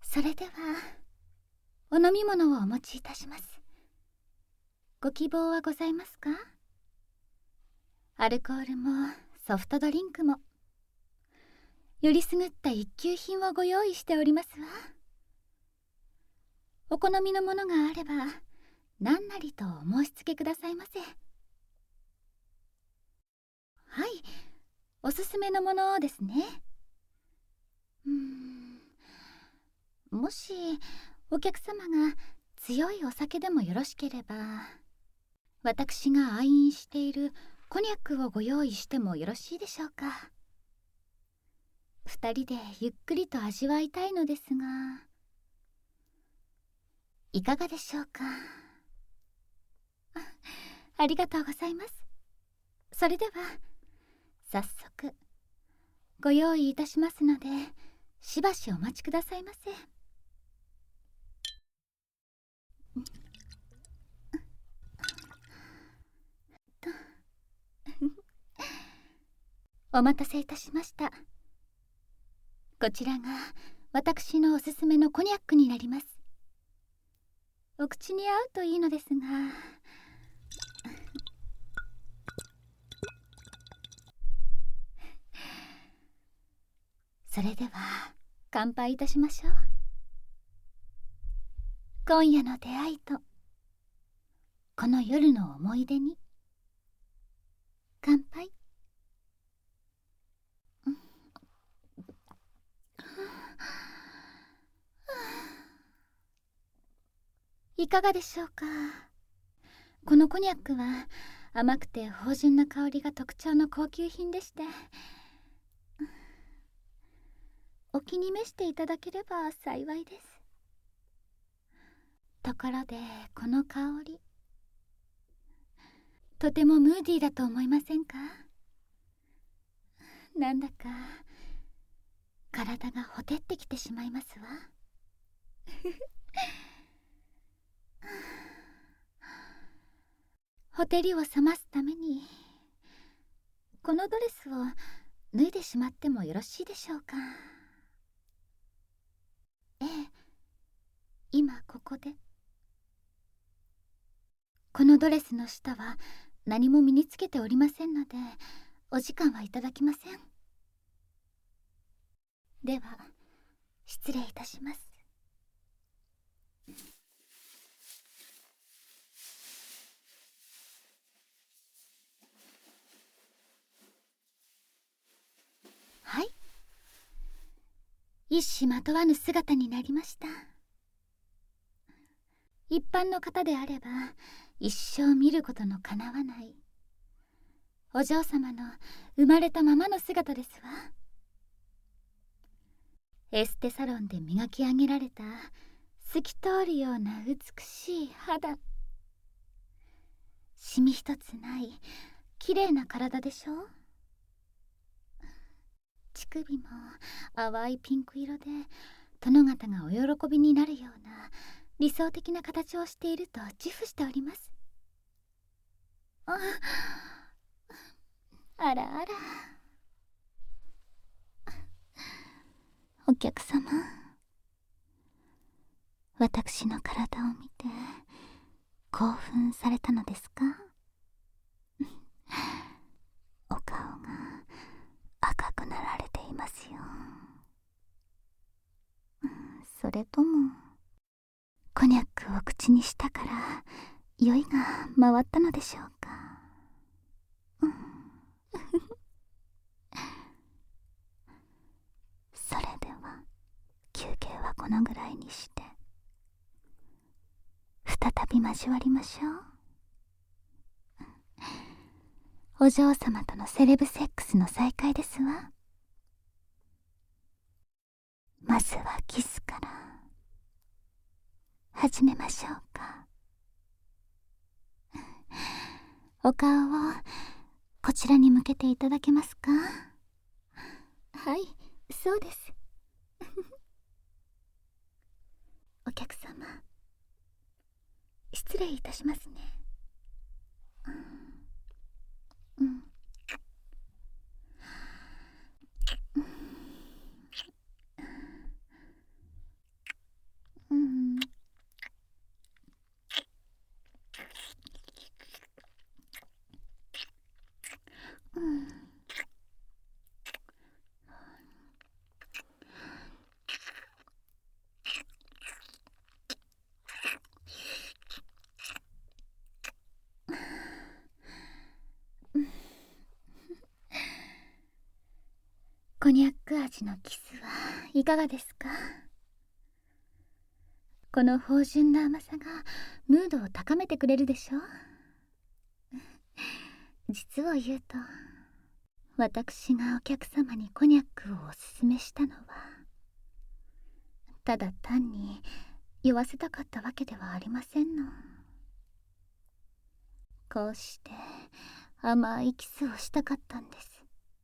それではお飲み物をお持ちいたします。ご希望はございますか？アルコールもソフトドリンクもよりすぐった一級品をご用意しておりますわ。お好みのものがあれば何なりとお申し付けくださいませ。はい、おすすめのものですね。もしお客様が強いお酒でもよろしければ、私が愛飲しているコニャックをご用意してもよろしいでしょうか。二人でゆっくりと味わいたいのですが、いかがでしょうか。ありがとうございます。それでは早速ご用意いたしますので、しばしお待ちくださいませ。お待たせいたしました。こちらが私のおすすめのコニャックになります。お口に合うといいのですが。それでは乾杯いたしましょう。今夜の出会いとこの夜の思い出に乾杯。いかがでしょうか。このコニャックは甘くて芳醇な香りが特徴の高級品でして、お気に召していただければ幸いです。ところでこの香り、とてもムーディーだと思いませんか？なんだか体がほてってきてしまいますわ。ほてりを冷ますためにこのドレスを脱いでしまってもよろしいでしょうか。ええ、今ここで。このドレスの下は何も身につけておりませんので、お時間はいただきません。では失礼いたします。はい、一糸まとわぬ姿になりました。一般の方であれば一生見ることのかなわないお嬢様の生まれたままの姿ですわ。エステサロンで磨き上げられた透き通るような美しい肌、シミ一つない綺麗な体でしょう。乳首も淡いピンク色で殿方がお喜びになるような理想的な形をしていると自負しております。あらあら、お客様、私の体を見て興奮されたのですか？お顔が赤くなられていますよ。それともコニャックを口にしたから酔いが回ったのでしょうか。それでは休憩はこのぐらいにして再び交わりましょう。お嬢様とのセレブセックスの再会ですわ。まずはキスから始めましょうか。お顔をこちらに向けていただけますか？はい、そうです。お客様、失礼いたしますね。 コニャック味のキスはいかがですか？この芳醇な甘さがムードを高めてくれるでしょう。実を言うと、私がお客様にコニャックをおすすめしたのは、ただ単に酔わせたかったわけではありませんの。こうして甘いキスをしたかったんです。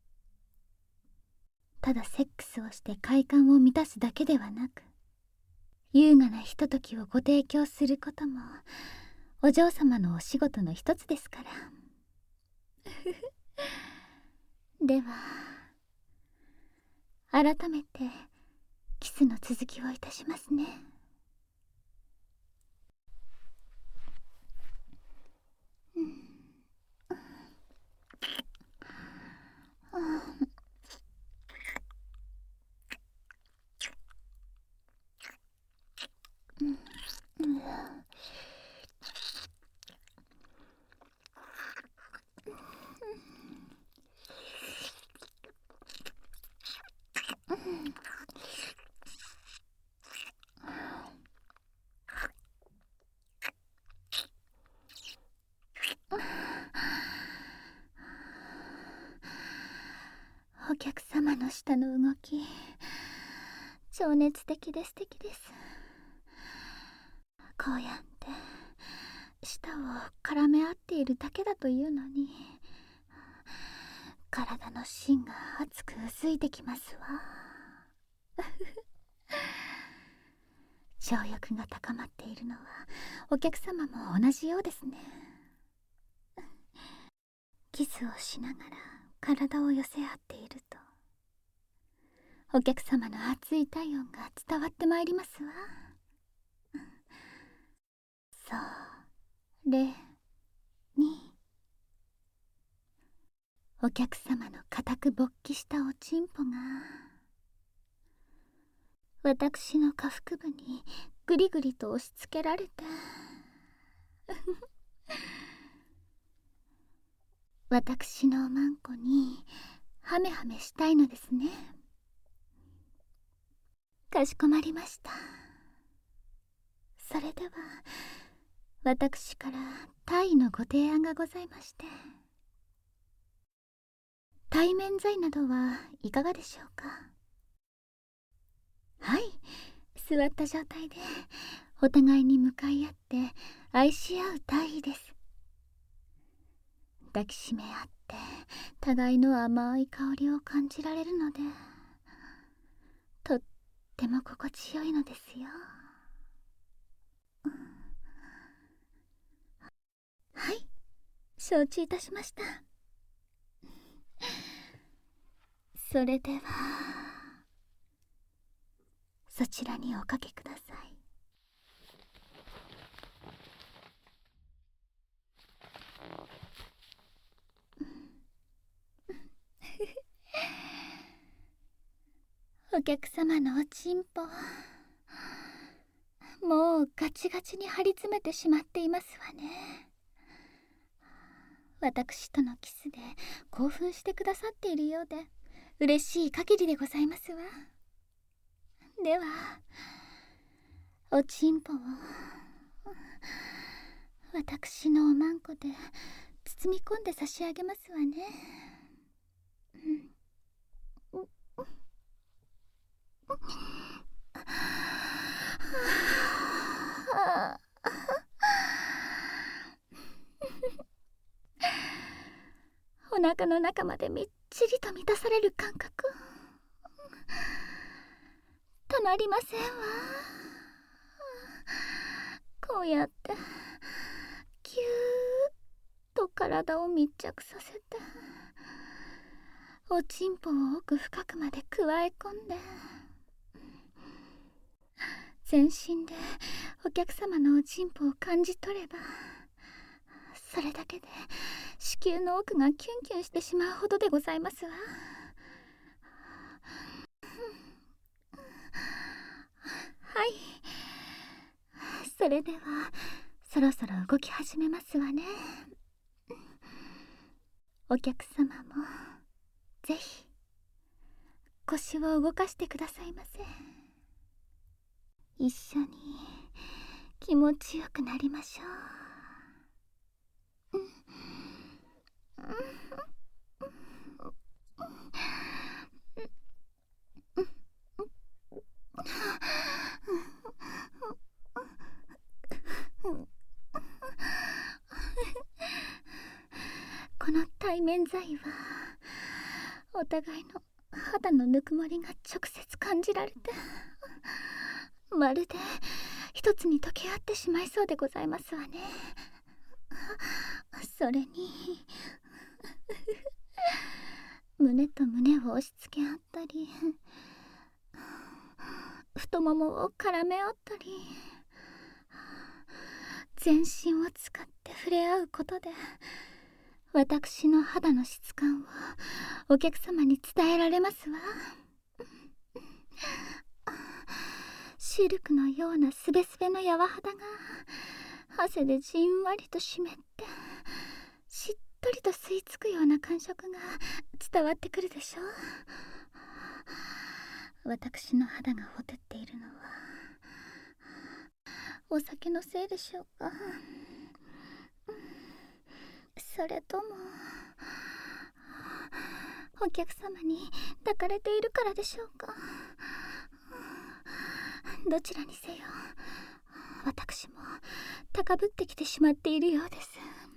ただセックスをして快感を満たすだけではなく、優雅なひとときをご提供することもお嬢様のお仕事の一つですから。では改めてキスの続きをいたしますね。お客様の舌の動き、情熱的で素敵です。こうやって舌を絡め合っているだけだというのに、体の芯が熱くうずいてきますわ。情欲が高まっているのはお客様も同じようですね。キスをしながら体を寄せ合っていると、お客様の熱い体温が伝わってまいりますわ。それに、お客様の固く勃起したおちんぽが私の下腹部にぐりぐりと押し付けられて私のおまんこにハメハメしたいのですね。かしこまりました。それでは私から大のご提案がございまして、対面罪などはいかがでしょうか？はい、座った状態でお互いに向かい合って愛し合う大意です。抱きしめ合って互いの甘い香りを感じられるので、とっても心地よいのですよ。はい、承知いたしました。それではそちらにおかけください。お客様のおちんぽ、もうガチガチに張り詰めてしまっていますわね。私とのキスで興奮してくださっているようで嬉しい限りでございますわ。ではおちんぽを私のおまんこで包み込んで差し上げますわね。お腹の中までみっちりと満たされる感覚、たまりませんわ。こうやってぎゅーっと体を密着させて、おちんぽを奥深くまでくわえ込んで、全身でお客様のおちんぽを感じ取れば、それだけで子宮の奥がキュンキュンしてしまうほどでございますわ。はい、それではそろそろ動き始めますわね。お客様もぜひ腰を動かしてくださいませ。一緒に気持ちよくなりましょう。この対面剤はお互いの肌のぬくもりが直接感じられて、まるで一つに溶け合ってしまいそうでございますわね。それに胸と胸を押し付け合ったり、太ももを絡め合ったり、全身を使って触れ合うことで、私の肌の質感をお客様に伝えられますわ。シルクのようなすべすべの柔肌が汗でじんわりと湿って、しっとりと吸い付くような感触が伝わってくるでしょう。私の肌がほてっているのはお酒のせいでしょうか。それともお客様に抱かれているからでしょうか。どちらにせよ私も高ぶってきてしまっているようです。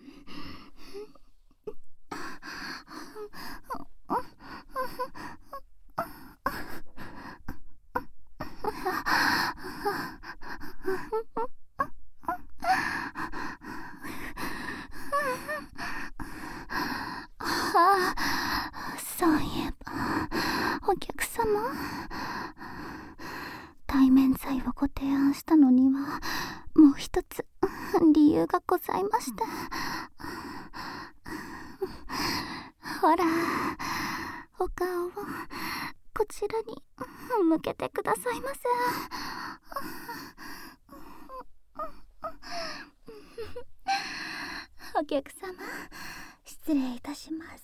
そういえばお客様、対面剤をご提案したのにはもう一つ理由がございました。ほら、お顔をこちらに向けてくださいませ。お客様、失礼いたします。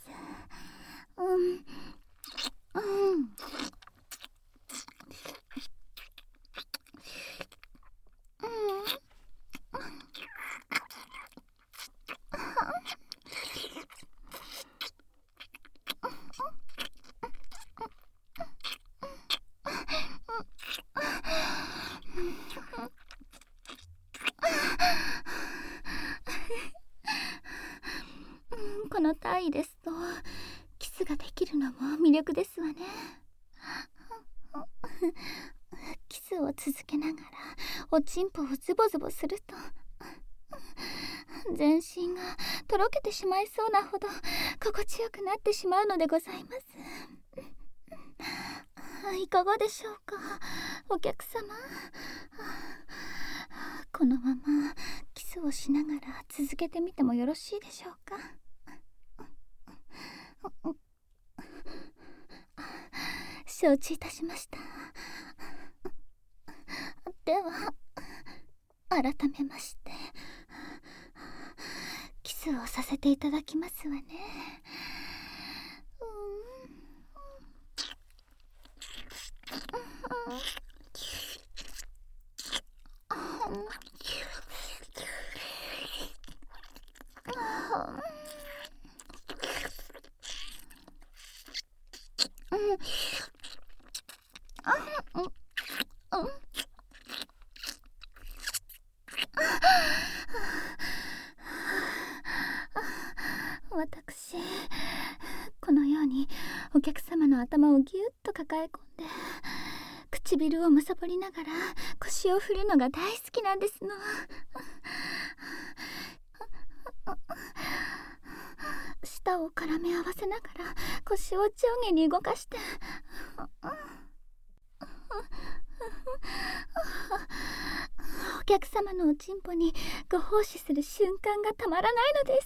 この体位ですとキスができるのも魅力ですわね。キスを続けながらおちんぽをズボズボすると全身がとろけてしまいそうなほど心地よくなってしまうのでございます。いかがでしょうか、お客様。このままキスをしながら続けてみてもよろしいでしょうか。承知いたしました。では改めましてキスをさせていただきますわね。私、このようにお客様の頭をぎゅっと抱え込んで唇をむさぼりながら腰を振るのが大好きなんですの。舌を絡め合わせながら腰を上下に動かしてお客様のおちんぽにご奉仕する瞬間がたまらないのです。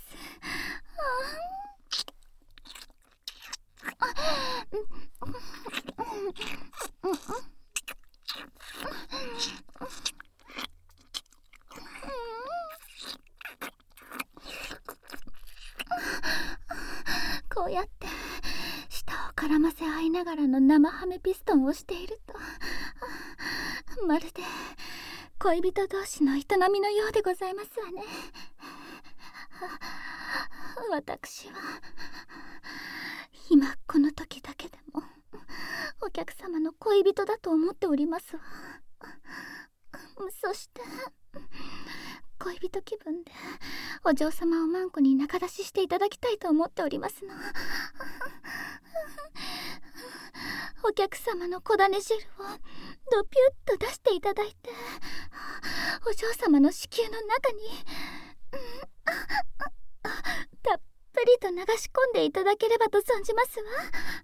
こうやって舌を絡ませ合いなながらの生ハメピストンをしていると、まるで恋人同士の営みのようでございますわね。私は今この時だけでもお客様の恋人だと思っておりますわ。そして恋人気分でお嬢様をマンコに仲出ししていただきたいと思っておりますの。お客様の小種汁をドピュッと出していただいて、お嬢様の子宮の中にたっぷりと流し込んでいただければと存じますわ。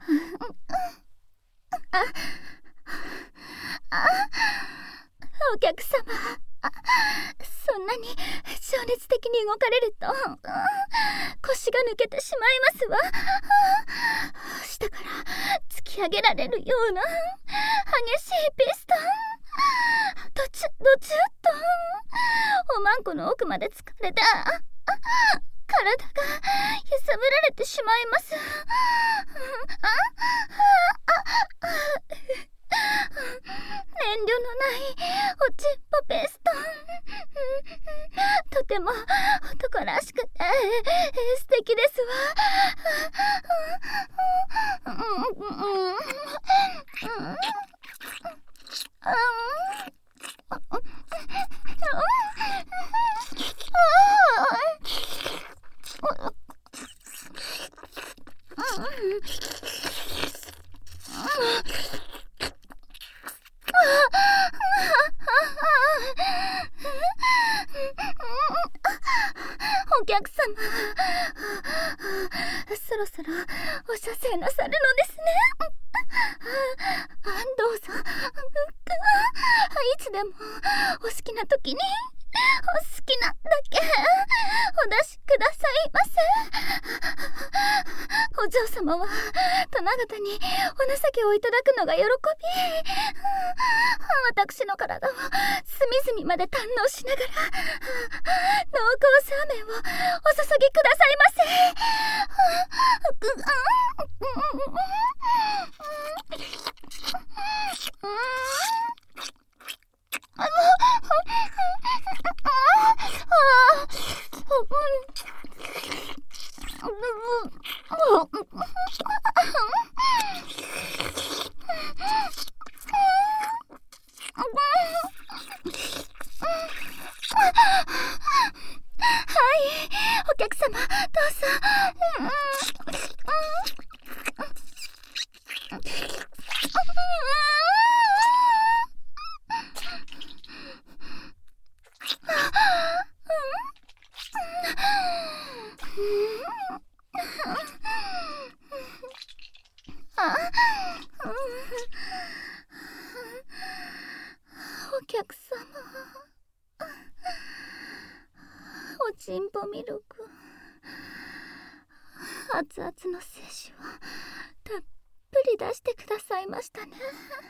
お客様、そんなに情熱的に動かれると腰が抜けてしまいますわ。下から突き上げられるような激しいピストン、どちゅっとおまんこの奥まで疲れた体が揺さぶられてしまいます。遠慮のないおちっぽペストン、とても男らしくて素敵ですわ。お客様、そろそろお射精なさるのですね。どうぞ、いつでもお好きな時にお好きなだけお出しくださいませ。お嬢様は殿方にお情けをいただくのが喜び、私の体を隅々まで堪能しながら濃厚サーメンをお注ぎくださいませ。お客様、どうぞ。お客様、おちんぽミルク、熱々の精子をたっぷり出してくださいましたね。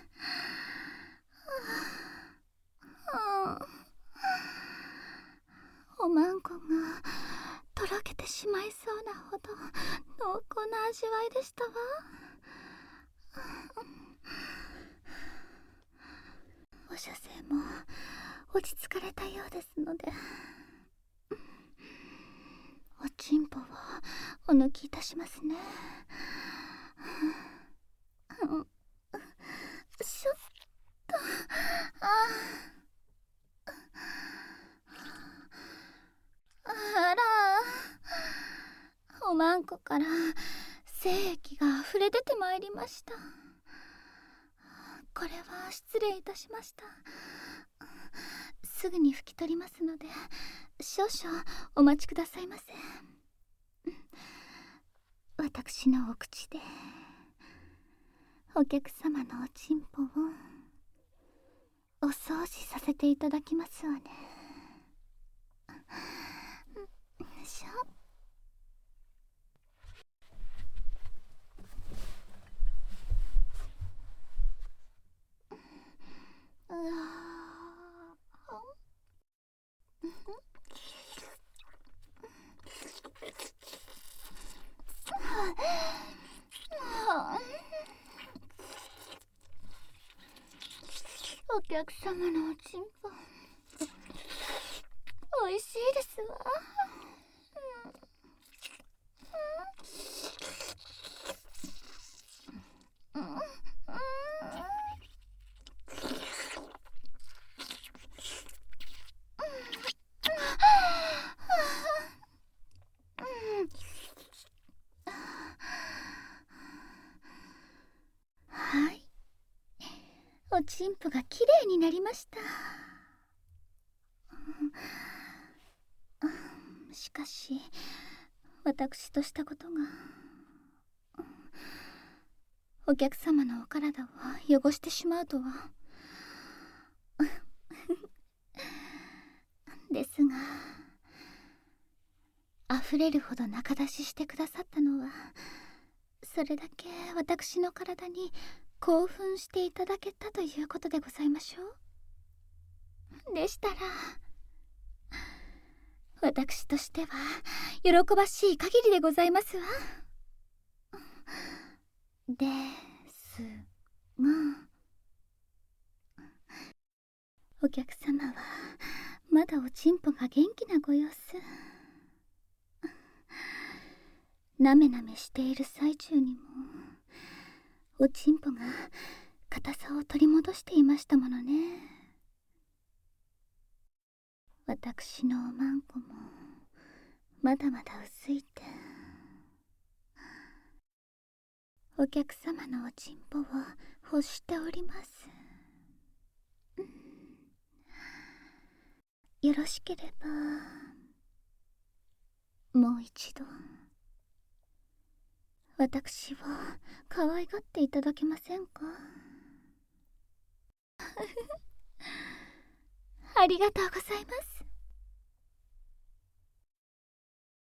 おまんこがとろけてしまいそうなほど濃厚な味わいでしたわ。お射精も落ち着かれたようですので、おちんぽをお抜きいたしますね。しょっと、あら、おまんこから精液があふれ出てまいりました。これは失礼いたしました。すぐに拭き取りますので少々お待ちくださいませ。私のお口でお客様のおちんぽをお掃除させていただきますわね。しょ。 客様のおちんぽ美味しいですわ。はい、おちんぽがきれいになりました。しかし私としたことがお客様のお体を汚してしまうとは。ですが、溢れるほど仲出ししてくださったのは、それだけ私の体に興奮していただけたということでございましょう。でしたら私としては喜ばしい限りでございますわ。ですが、お客様はまだおちんぽが元気なご様子。なめなめしている最中にもおちんぽが硬さを取り戻していましたものね。私のおまんこもまだまだ薄いて、お客様のおちんぽを欲しております。よろしければもう一度私を可愛がっていただけませんか？ありがとうございます。